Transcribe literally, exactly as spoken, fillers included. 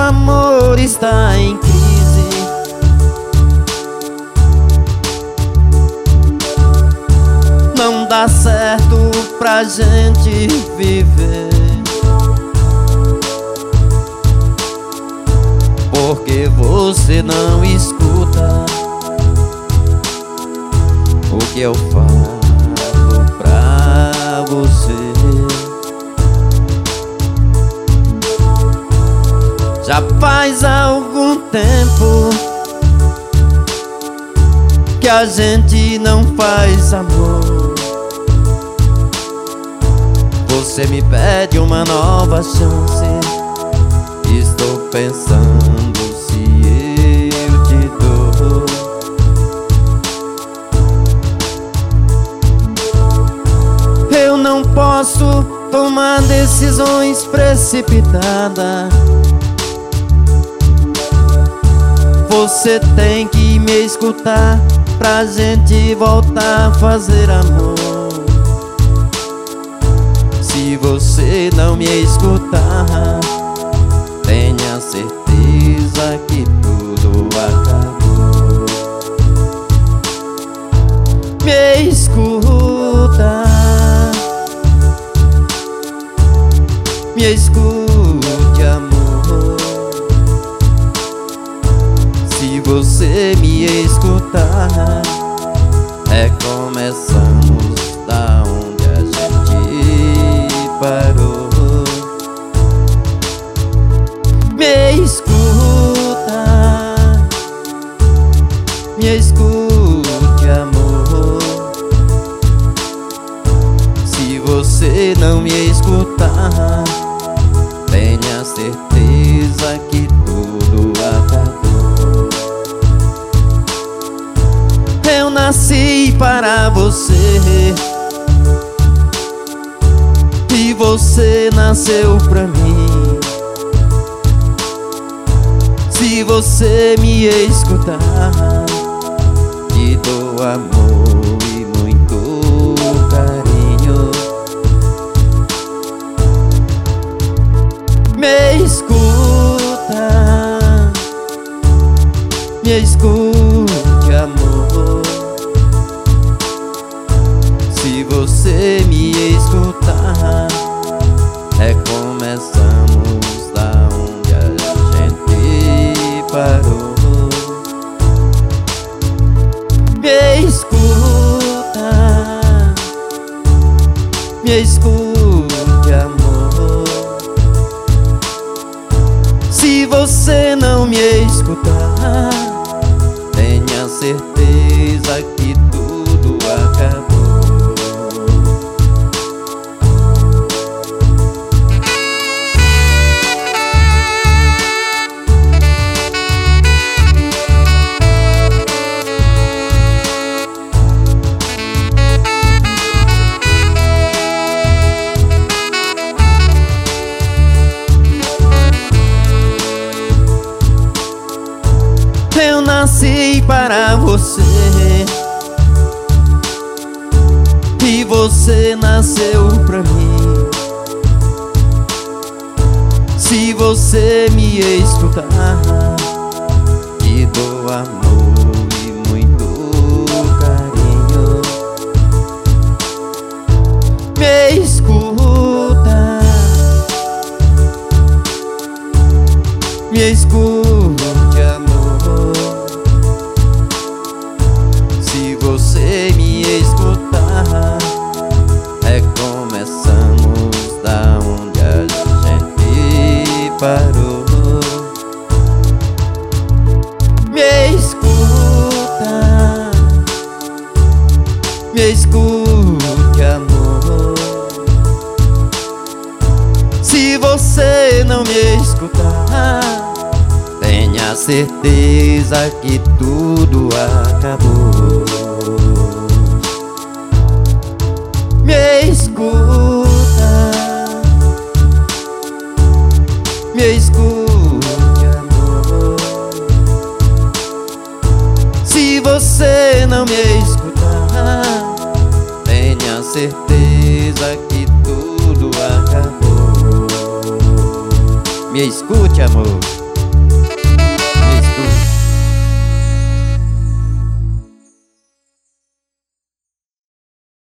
amor está em crise. Não dá certo pra gente viver, porque você não escuta o que eu falo pra você. Já faz algum tempo que a gente não faz amor. Você me pede uma nova chance. Estou pensando se eu te dou. Eu não posso tomar decisões precipitadas. Você tem que me escutar pra gente voltar a fazer amor. Se você não me escutar, tenha certeza que tudo acabou. Me escuta, me escute, amor. Se você me escutar, recomeçamos da onde a gente parou. Me escuta, me escute, amor. Se você não me escutar, tenha certeza que tudo acabou. Eu nasci para você e você nasceu pra mim. Se você me escutar, te dou amor e muito carinho. Me escuta, me escute, amor. Se você me escutar, recomeçamos da onde a gente parou. Me escuta, me escute, amor. Se você não me escutar, tenha certeza que tudo acabou. Eu nasci para você e você nasceu pra mim. Se você me escutar, te dou amor e muito carinho. Me escuta, me escute, amor. Se você me escutar, recomeçamos da onde a gente parou. Me escuta, me escute, amor. Se você não me escutar, tenha certeza que tudo acabou. Me escuta, me escute, amor. Se você não me escutar, tenha certeza que tudo acabou. Me escute, amor.